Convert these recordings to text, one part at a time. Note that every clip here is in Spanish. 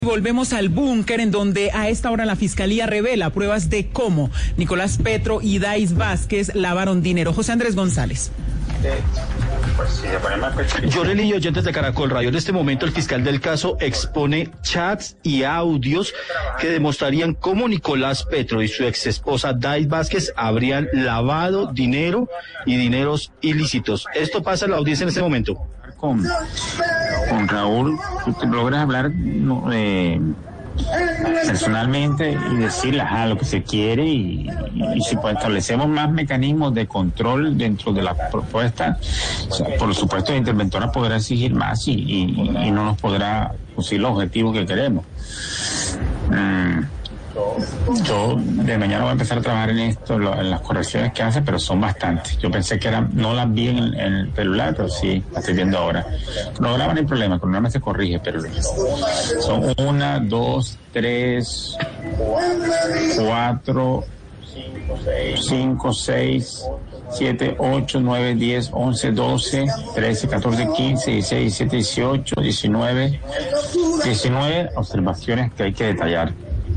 Volvemos al búnker, en donde a esta hora la Fiscalía revela pruebas de cómo Nicolás Petro y Dais Vázquez lavaron dinero. José Andrés González. Yoreli y oyentes de Caracol Radio, en este momento el fiscal del caso expone chats y audios que demostrarían cómo Nicolás Petro y su exesposa Dais Vázquez habrían lavado dinero y dineros ilícitos. Esto pasa en la audiencia en este momento. Con Raúl, tú logras hablar personalmente y decirle lo que se quiere y si pues establecemos más mecanismos de control dentro de la propuesta, o sea, por supuesto la interventora podrá exigir más y no nos podrá conseguir los objetivos que queremos. Yo de mañana voy a empezar a trabajar en esto, en las correcciones que hace, pero son bastantes. Yo pensé que no las vi en el celular, pero sí, las estoy viendo ahora. Cronograma no hay problema, el cronograma se corrige, pero son 1, 2, 3, 4, 5, 6, 7, 8, 9, 10, 11, 12, 13, 14, 15, 16, 17, 18, 19 observaciones que hay que detallar.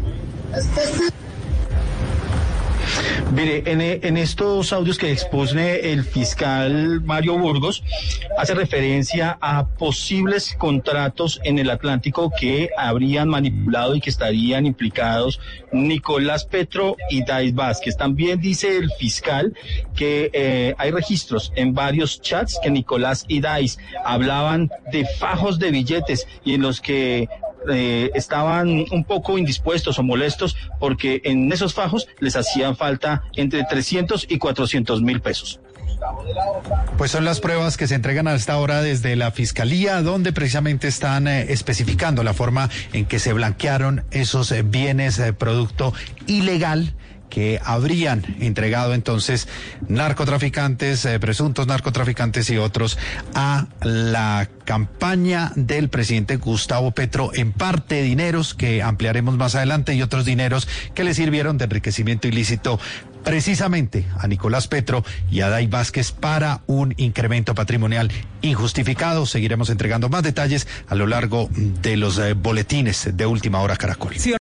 Mire, en estos audios que expone el fiscal Mario Burgos, hace referencia a posibles contratos en el Atlántico que habrían manipulado y que estarían implicados Nicolás Petro y Dais Vázquez. También dice el fiscal que hay registros en varios chats que Nicolás y Dais hablaban de fajos de billetes y en los que estaban un poco indispuestos o molestos porque en esos fajos les hacían falta entre 300 y 400 mil pesos. Pues son las pruebas que se entregan a esta hora desde la Fiscalía, donde precisamente están especificando la forma en que se blanquearon esos bienes producto ilegal que habrían entregado entonces narcotraficantes, presuntos narcotraficantes y otros a la campaña del presidente Gustavo Petro, en parte dineros que ampliaremos más adelante y otros dineros que le sirvieron de enriquecimiento ilícito precisamente a Nicolás Petro y a Dais Vázquez para un incremento patrimonial injustificado. Seguiremos entregando más detalles a lo largo de los boletines de Última Hora Caracol.